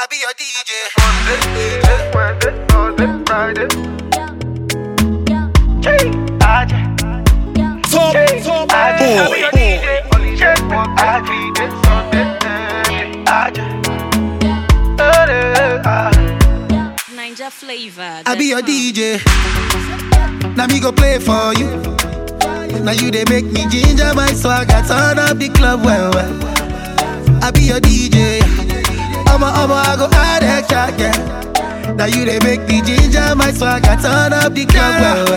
I be your DJ. Ninja flavor. I be your DJ. Now me go play for you. Now you they make me ginger my swagger. Turn up the club well. I be your DJ. I go add extra, yeah. Now you they make me ginger my swagger. Turn up the club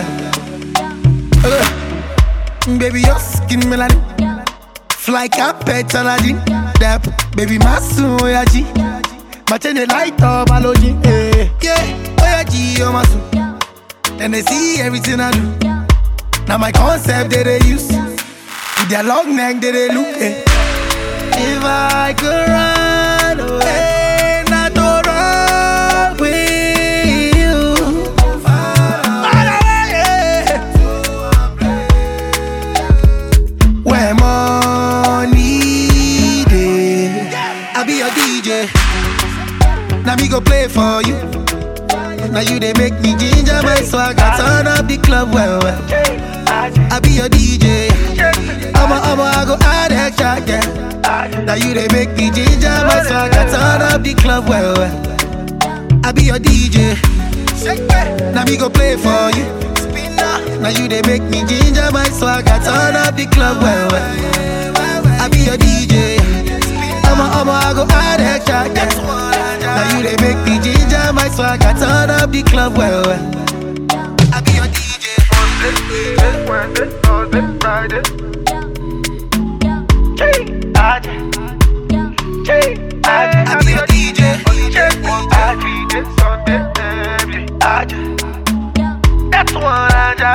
well. Baby, your skin melody. Fly carpet aladdin. That baby, my soon, oh yeah, G. My chain they light up, my logi. Yeah, oh yeah, G, oh my soon. Then they see everything I do. Now my concept that they use. With their long neck that they look. If I could run away, not to run with you. Far away. Where money dey, I be your DJ. Now me go play for you. Now you they make me ginger my swagger. Turn up the club well. I be your DJ. I go add extra, yeah. Now you they make me ginger my swagger. Turn up the club well. I be your DJ. Now me go play for you. Now you they make me ginger my swagger. Turn up the club well. I be your DJ. I go add extra, yeah. Now you they make me ginger my swagger. Turn up the club well. I be your DJ. I be your DJ. That's one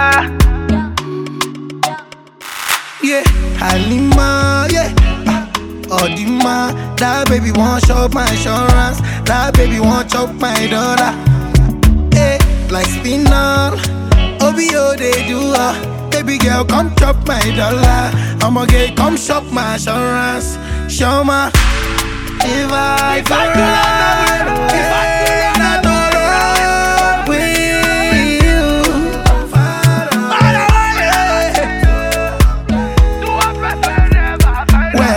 yeah, Halima, yeah. Odima, that baby won't chop my insurance. That baby won't chop my dollar. Hey, like spinal, OBO they do. Baby girl, come chop my dollar. I'ma get, come shop my insurance. Show my, if I could run away, not to run with you. Far away. Where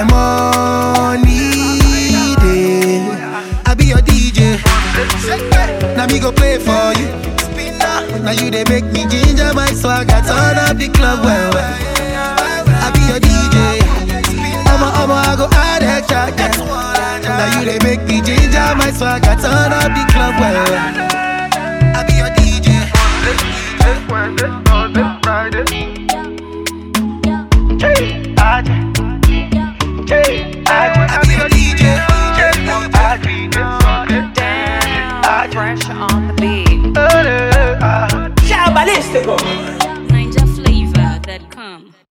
money dey, I be your DJ. Now me go play for you. Now you they make me ginger my swagger. Turn up the club well. I be your DJ. I go add extra, yeah. Now you they make me ginger my swagger. Turn up the club well. I be your DJ. I be your DJ. Damn, fresh on the beat. Ciao, ballistico!